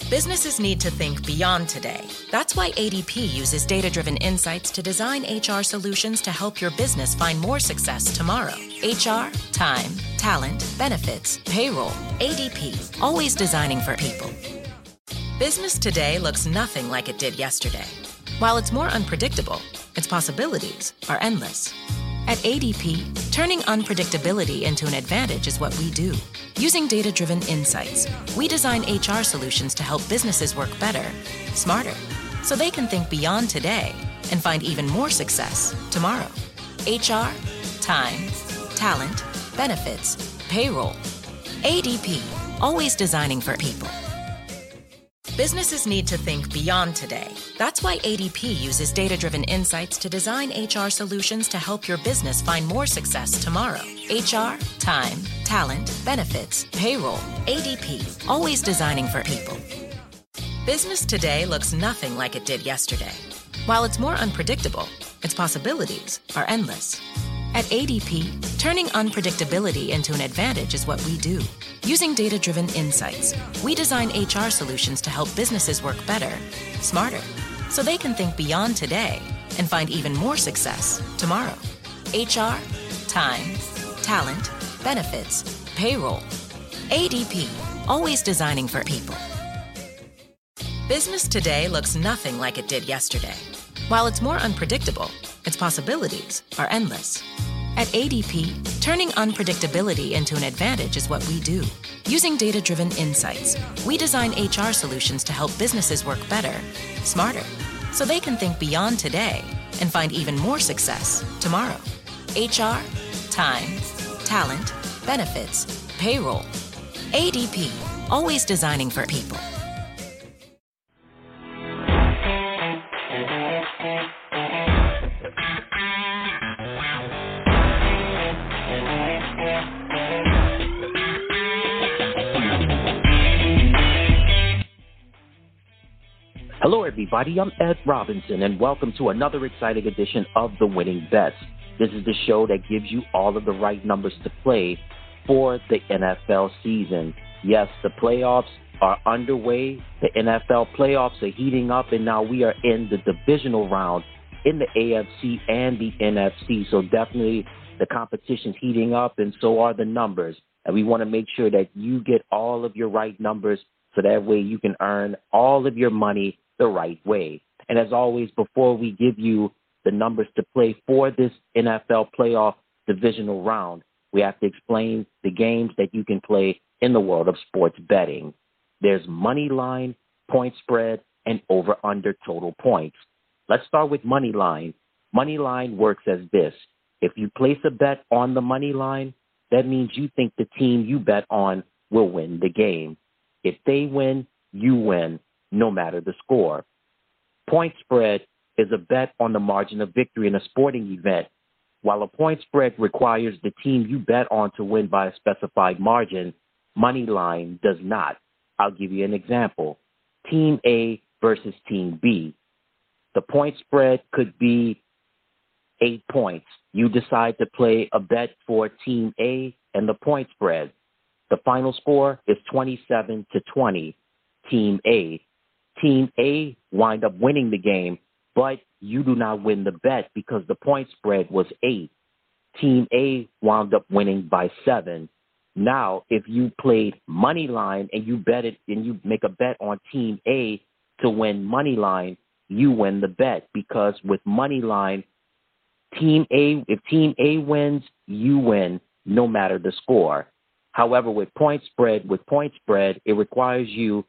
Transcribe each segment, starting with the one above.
Businesses need to think beyond today. That's why ADP uses data-driven insights to design HR solutions to help your business find more success tomorrow. HR, time, talent, benefits, payroll. ADP, always designing for people. Business today looks nothing like it did yesterday. While it's more unpredictable, its possibilities are endless. At ADP, turning unpredictability into an advantage is what we do. Using data-driven insights, we design HR solutions to help businesses work better, smarter, so they can think beyond today and find even more success tomorrow. HR, time, talent, benefits, payroll. ADP, always designing for people. Businesses need to think beyond today. That's why ADP uses data-driven insights to design HR solutions to help your business find more success tomorrow. HR, time, talent, benefits, payroll. ADP, always designing for people. Business today looks nothing like it did yesterday. While it's more unpredictable, its possibilities are endless. At ADP, turning unpredictability into an advantage is what we do. Using data-driven insights, we design HR solutions to help businesses work better, smarter, so they can think beyond today and find even more success tomorrow. HR, time, talent, benefits, payroll. ADP, always designing for people. Business today looks nothing like it did yesterday. While it's more unpredictable, its possibilities are endless. At ADP, turning unpredictability into an advantage is what we do. Using data-driven insights, we design HR solutions to help businesses work better, smarter, so they can think beyond today and find even more success tomorrow. HR, time, talent, benefits, payroll. ADP, always designing for people. Hello, everybody. I'm Ed Robinson, and welcome to another exciting edition of The Winning Bets. This is the show that gives you all of the right numbers to play for the NFL season. Yes, the playoffs are underway. The NFL playoffs are heating up, and now we are in the divisional round in the AFC and the NFC. So definitely the competition's heating up, and so are the numbers. And we want to make sure that you get all of your right numbers so that way you can earn all of your money the right way. And as always, before we give you the numbers to play for this NFL playoff divisional round, we have to explain the games that you can play in the world of sports betting. There's money line, point spread, and over-under total points. Let's start with money line. Money line works as this. If you place a bet on the money line, that means you think the team you bet on will win the game. If they win, you win, no matter the score. Point spread is a bet on the margin of victory in a sporting event. While a point spread requires the team you bet on to win by a specified margin, money line does not. I'll give you an example. Team A versus Team B. The point spread could be 8 points. You decide to play a bet for Team A and the point spread. The final score is 27-20, Team A. Team A wind up winning the game, but you do not win the bet because the point spread was 8. Team A wound up winning by 7. Now, if you played money line and you bet it and you make a bet on Team A to win money line, you win the bet because with money line, if Team A wins, you win no matter the score. However, with point spread, it requires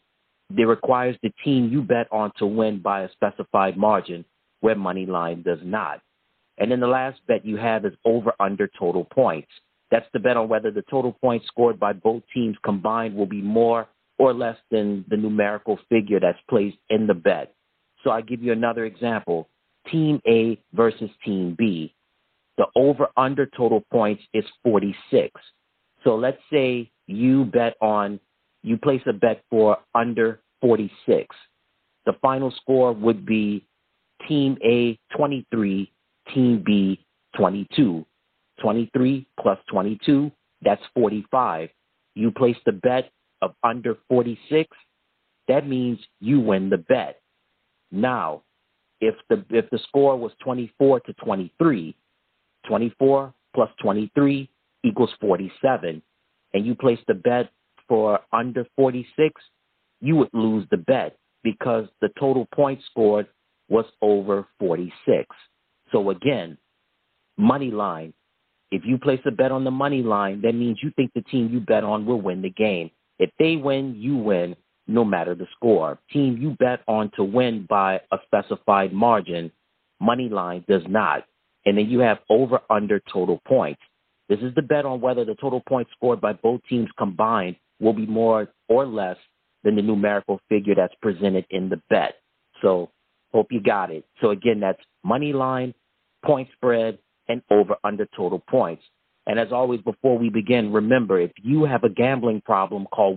the team you bet on to win by a specified margin, where money line does not. And then the last bet you have is over-under total points. That's the bet on whether the total points scored by both teams combined will be more or less than the numerical figure that's placed in the bet. So I give you another example. Team A versus Team B. The over-under total points is 46. So let's say you place a bet for under 46. The final score would be Team A 23, Team B 22. 23 plus 22, that's 45. You place the bet of under 46. that means you win the bet. Now, if the score was 24 to 23, 24 plus 23 equals 47, and you placed the bet for under 46, you would lose the bet because the total points scored was over 46. So again, money line. If you place a bet on the money line, that means you think the team you bet on will win the game. If they win, you win, no matter the score. Team you bet on to win by a specified margin, money line does not. And then you have over under total points. This is the bet on whether the total points scored by both teams combined will be more or less than the numerical figure that's presented in the bet. So hope you got it. So again, that's money line, point spread, and over under total points. And as always, before we begin, remember, if you have a gambling problem, call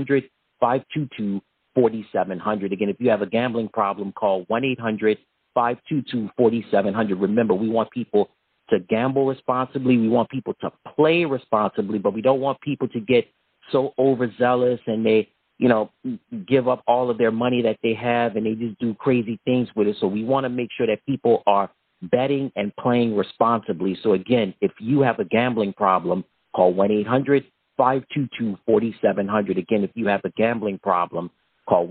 1-800-522-4700. Again, if you have a gambling problem, call 1-800-522-4700. Remember, we want people to gamble responsibly. We want people to play responsibly, but we don't want people to get so overzealous and they, give up all of their money that they have and they just do crazy things with it. So we want to make sure that people are betting and playing responsibly. So again, if you have a gambling problem, call 1-800-522-4700. Again, if you have a gambling problem, call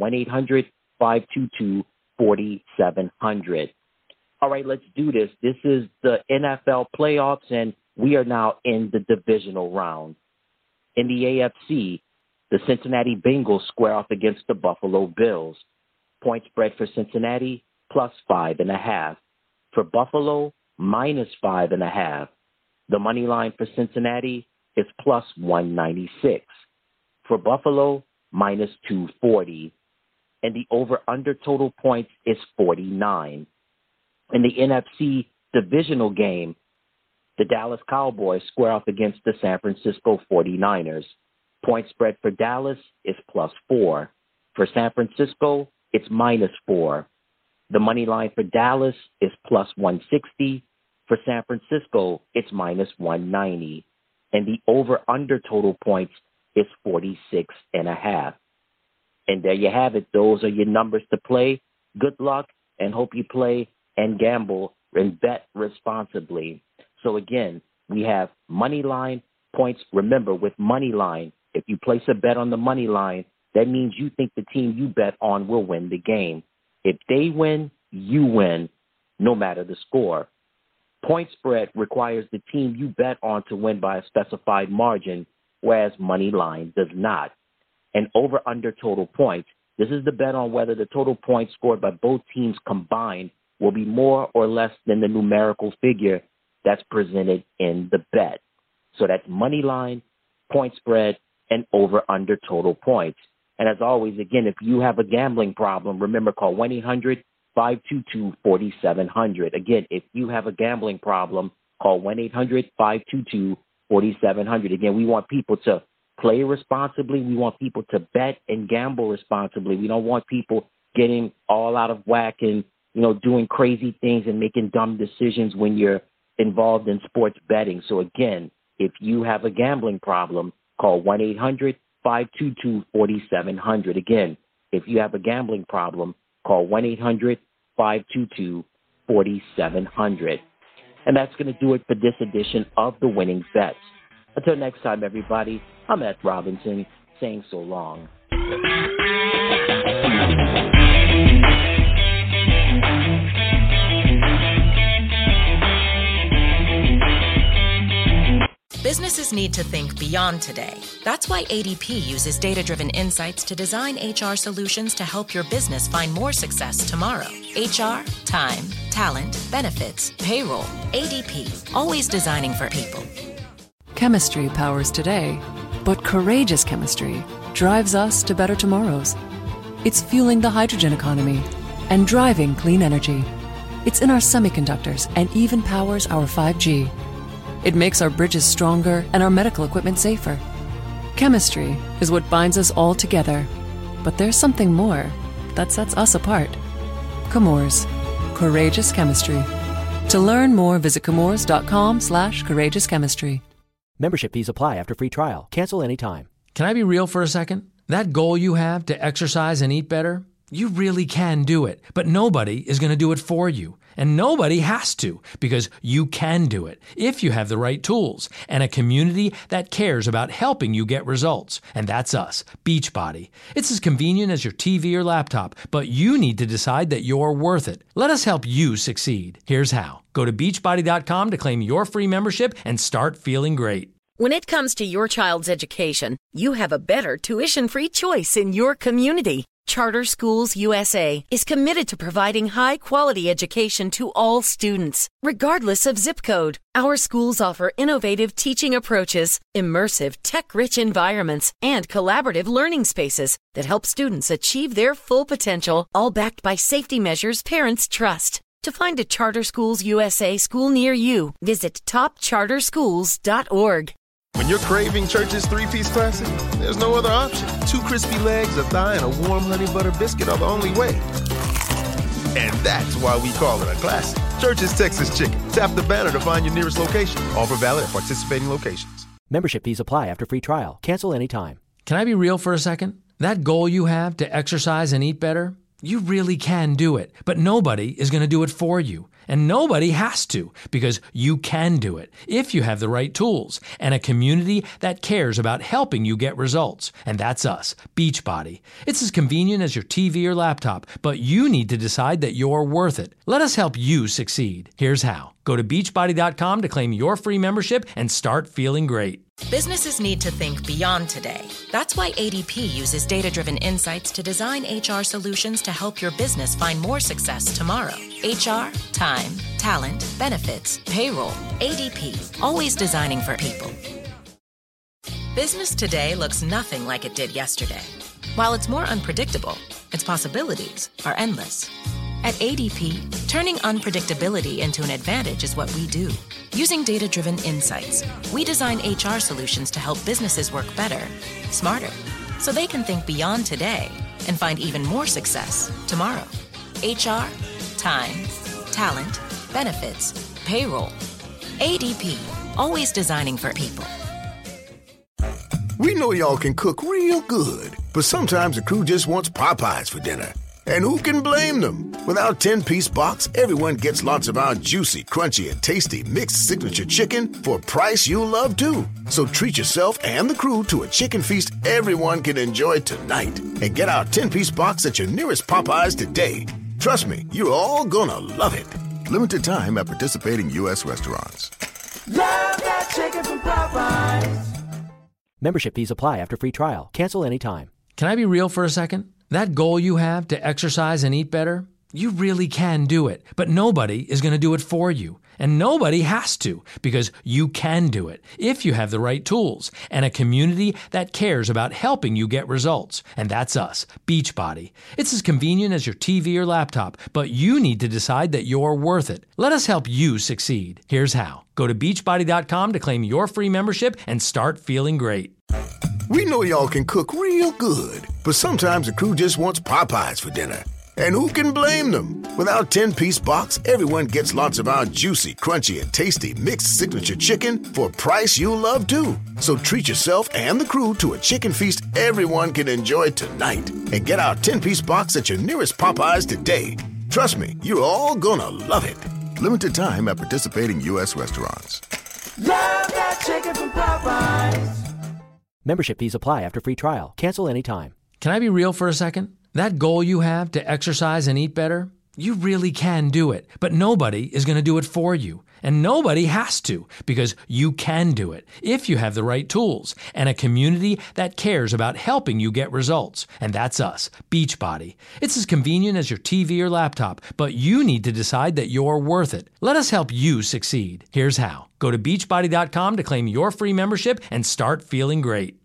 1-800-522-4700. All right, let's do this. This is the NFL playoffs, and we are now in the divisional round. In the AFC, the Cincinnati Bengals square off against the Buffalo Bills. Point spread for Cincinnati, +5.5. For Buffalo, -5.5. The money line for Cincinnati is +196. For Buffalo, -240. And the over-under total points is 49. In the NFC divisional game, the Dallas Cowboys square off against the San Francisco 49ers. Point spread for Dallas is +4. For San Francisco, it's -4. The money line for Dallas is +160. For San Francisco, it's -190. And the over-under total points is 46.5. And there you have it. Those are your numbers to play. Good luck, and hope you play and gamble and bet responsibly. So again, we have money line points. Remember, with money line, if you place a bet on the money line, that means you think the team you bet on will win the game. If they win, you win, no matter the score. Point spread requires the team you bet on to win by a specified margin, whereas money line does not. And over under total points, this is the bet on whether the total points scored by both teams combined will be more or less than the numerical figure that's presented in the bet. So that's money line, point spread, and over under total points. And as always, again, if you have a gambling problem, remember, call 1-800-522-4700. Again, if you have a gambling problem, call 1-800-522-4700. Again, we want people to play responsibly. We want people to bet and gamble responsibly. We don't want people getting all out of whack and, doing crazy things and making dumb decisions when you're involved in sports betting. So again, if you have a gambling problem, call 1-800-522-4700. Again, if you have a gambling problem, call 1-800-522-4700. And that's going to do it for this edition of The Winning Bets. Until next time, everybody, I'm Ed Robinson, saying so long. Businesses need to think beyond today. That's why ADP uses data-driven insights to design HR solutions to help your business find more success tomorrow. HR, time, talent, benefits, payroll. ADP, always designing for people. Chemistry powers today, but courageous chemistry drives us to better tomorrows. It's fueling the hydrogen economy and driving clean energy. It's in our semiconductors and even powers our 5G. It makes our bridges stronger and our medical equipment safer. Chemistry is what binds us all together. But there's something more that sets us apart. Chemours. Courageous chemistry. To learn more, visit chemours.com/courageouschemistry. Membership fees apply after free trial. Cancel anytime. Can I be real for a second? That goal you have to exercise and eat better, you really can do it, but nobody is going to do it for you. And nobody has to, because you can do it if you have the right tools and a community that cares about helping you get results. And that's us, Beachbody. It's as convenient as your TV or laptop, but you need to decide that you're worth it. Let us help you succeed. Here's how. Go to beachbody.com to claim your free membership and start feeling great. When it comes to your child's education, you have a better tuition-free choice in your community. Charter Schools USA is committed to providing high-quality education to all students, regardless of zip code. Our schools offer innovative teaching approaches, immersive, tech-rich environments, and collaborative learning spaces that help students achieve their full potential, all backed by safety measures parents trust. To find a Charter Schools USA school near you, visit topcharterschools.org. When you're craving Church's three-piece classic, there's no other option. 2 crispy legs, a thigh, and a warm honey butter biscuit are the only way. And that's why we call it a classic. Church's Texas Chicken. Tap the banner to find your nearest location. Offer valid at participating locations. Membership fees apply after free trial. Cancel anytime. Can I be real for a second? That goal you have to exercise and eat better, you really can do it, but nobody is going to do it for you. And nobody has to, because you can do it if you have the right tools and a community that cares about helping you get results. And that's us, Beachbody. It's as convenient as your TV or laptop, but you need to decide that you're worth it. Let us help you succeed. Here's how. Go to beachbody.com to claim your free membership and start feeling great. Businesses need to think beyond today. That's why ADP uses data-driven insights to design HR solutions to help your business find more success tomorrow. HR, time, talent, benefits, payroll. ADP, always designing for people. Business today looks nothing like it did yesterday. While it's more unpredictable, its possibilities are endless. At ADP, turning unpredictability into an advantage is what we do. Using data-driven insights, we design HR solutions to help businesses work better, smarter, so they can think beyond today and find even more success tomorrow. HR, time, talent, benefits, payroll. ADP, always designing for people. We know y'all can cook real good, but sometimes the crew just wants Popeyes for dinner. And who can blame them? With our 10-piece box, everyone gets lots of our juicy, crunchy, and tasty mixed signature chicken for a price you'll love too. So treat yourself and the crew to a chicken feast everyone can enjoy tonight. And get our 10-piece box at your nearest Popeyes today. Trust me, you're all gonna love it. Limited time at participating U.S. restaurants. Love that chicken from Popeyes. Membership fees apply after free trial. Cancel anytime. Can I be real for a second? That goal you have to exercise and eat better, you really can do it, but nobody is going to do it for you. And nobody has to, because you can do it if you have the right tools and a community that cares about helping you get results. And that's us, Beachbody. It's as convenient as your TV or laptop, but you need to decide that you're worth it. Let us help you succeed. Here's how. Go to beachbody.com to claim your free membership and start feeling great. We know y'all can cook real good, but sometimes the crew just wants Popeyes for dinner. And who can blame them? With our 10-piece box, everyone gets lots of our juicy, crunchy, and tasty mixed signature chicken for a price you'll love too. So treat yourself and the crew to a chicken feast everyone can enjoy tonight. And get our 10-piece box at your nearest Popeyes today. Trust me, you're all gonna love it. Limited time at participating U.S. restaurants. Love that chicken from Popeyes. Membership fees apply after free trial. Cancel anytime. Can I be real for a second? That goal you have to exercise and eat better, you really can do it, but nobody is going to do it for you. And nobody has to, because you can do it if you have the right tools and a community that cares about helping you get results. And that's us, Beachbody. It's as convenient as your TV or laptop, but you need to decide that you're worth it. Let us help you succeed. Here's how. Go to beachbody.com to claim your free membership and start feeling great.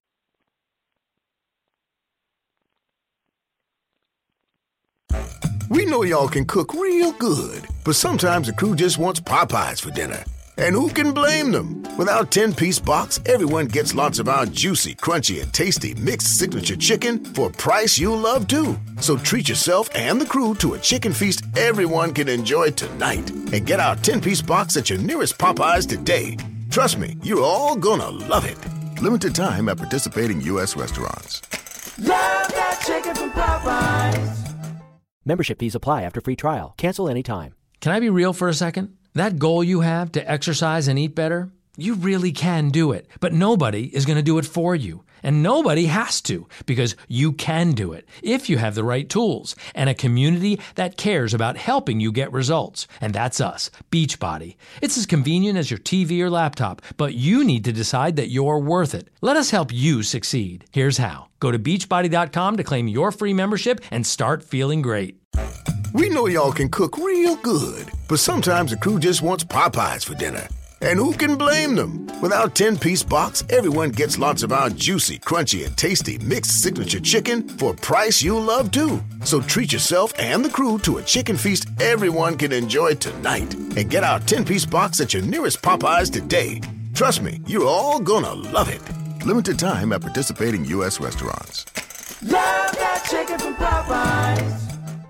We know y'all can cook real good, but sometimes the crew just wants Popeyes for dinner. And who can blame them? With our 10-piece box, everyone gets lots of our juicy, crunchy, and tasty mixed signature chicken for a price you'll love too. So treat yourself and the crew to a chicken feast everyone can enjoy tonight. And get our 10-piece box at your nearest Popeyes today. Trust me, you're all gonna love it. Limited time at participating U.S. restaurants. Love that chicken from Popeyes. Membership fees apply after free trial. Cancel anytime. Can I be real for a second? That goal you have to exercise and eat better, you really can do it, but nobody is going to do it for you. And nobody has to, because you can do it if you have the right tools and a community that cares about helping you get results. And that's us, Beachbody. It's as convenient as your TV or laptop, but you need to decide that you're worth it. Let us help you succeed. Here's how. Go to beachbody.com to claim your free membership and start feeling great. We know y'all can cook real good, but sometimes the crew just wants Popeyes for dinner. And who can blame them? With our 10-piece box, everyone gets lots of our juicy, crunchy, and tasty mixed signature chicken for a price you'll love too. So treat yourself and the crew to a chicken feast everyone can enjoy tonight. And get our 10-piece box at your nearest Popeyes today. Trust me, you're all gonna love it. Limited time at participating U.S. restaurants. Love that chicken from Popeyes.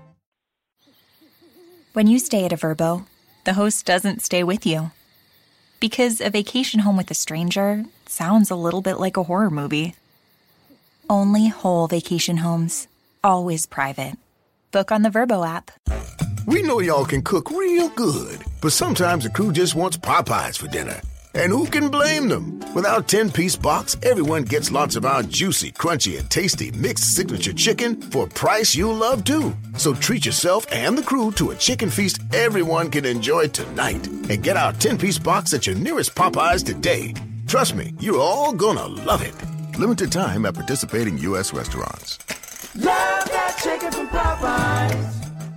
When you stay at a Vrbo, the host doesn't stay with you. Because a vacation home with a stranger sounds a little bit like a horror movie. Only whole vacation homes. Always private. Book on the Vrbo app. We know y'all can cook real good, but sometimes the crew just wants Popeyes for dinner. And who can blame them? With our 10-piece box, everyone gets lots of our juicy, crunchy, and tasty mixed signature chicken for a price you'll love too. So treat yourself and the crew to a chicken feast everyone can enjoy tonight. And get our 10-piece box at your nearest Popeyes today. Trust me, you're all gonna love it. Limited time at participating U.S. restaurants. Love that chicken from Popeyes.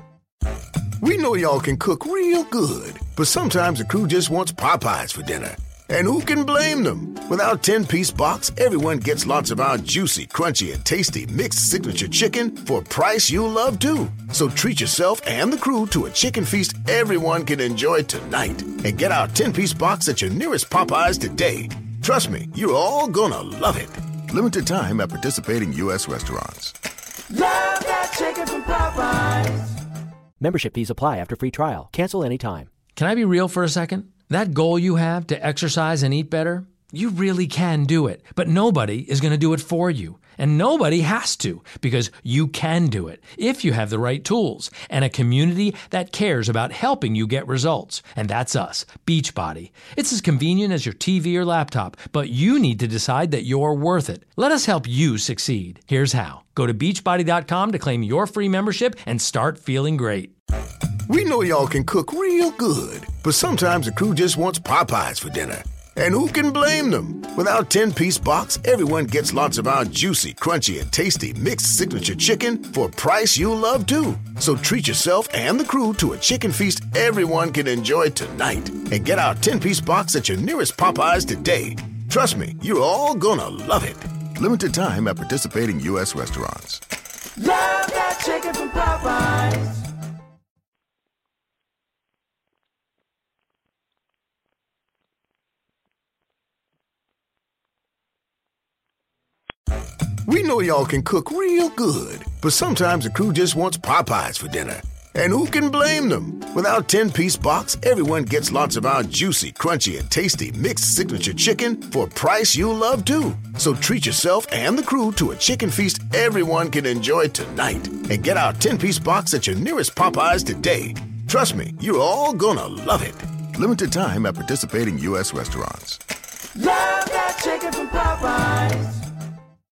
We know y'all can cook real good, but sometimes the crew just wants Popeyes for dinner. And who can blame them? With our 10-piece box, everyone gets lots of our juicy, crunchy, and tasty mixed signature chicken for a price you'll love too. So treat yourself and the crew to a chicken feast everyone can enjoy tonight. And get our 10-piece box at your nearest Popeyes today. Trust me, you're all gonna love it. Limited time at participating U.S. restaurants. Love that chicken from Popeyes. Membership fees apply after free trial. Cancel anytime. Can I be real for a second? That goal you have to exercise and eat better, you really can do it, but nobody is going to do it for you. And nobody has to, because you can do it if you have the right tools and a community that cares about helping you get results. And that's us, Beachbody. It's as convenient as your TV or laptop, but you need to decide that you're worth it. Let us help you succeed. Here's how. Go to beachbody.com to claim your free membership and start feeling great. We know y'all can cook real good, but sometimes the crew just wants Popeyes for dinner. And who can blame them? With our 10-piece box, everyone gets lots of our juicy, crunchy, and tasty mixed signature chicken for a price you'll love too. So treat yourself and the crew to a chicken feast everyone can enjoy tonight. And get our 10-piece box at your nearest Popeyes today. Trust me, you're all gonna love it. Limited time at participating U.S. restaurants. Love that chicken from Popeyes. We know y'all can cook real good, but sometimes the crew just wants Popeyes for dinner. And who can blame them? With our 10-piece box, everyone gets lots of our juicy, crunchy, and tasty mixed signature chicken for a price you'll love too. So treat yourself and the crew to a chicken feast everyone can enjoy tonight. And get our 10-piece box at your nearest Popeyes today. Trust me, you're all gonna love it. Limited time at participating U.S. restaurants. Love that chicken from Popeyes.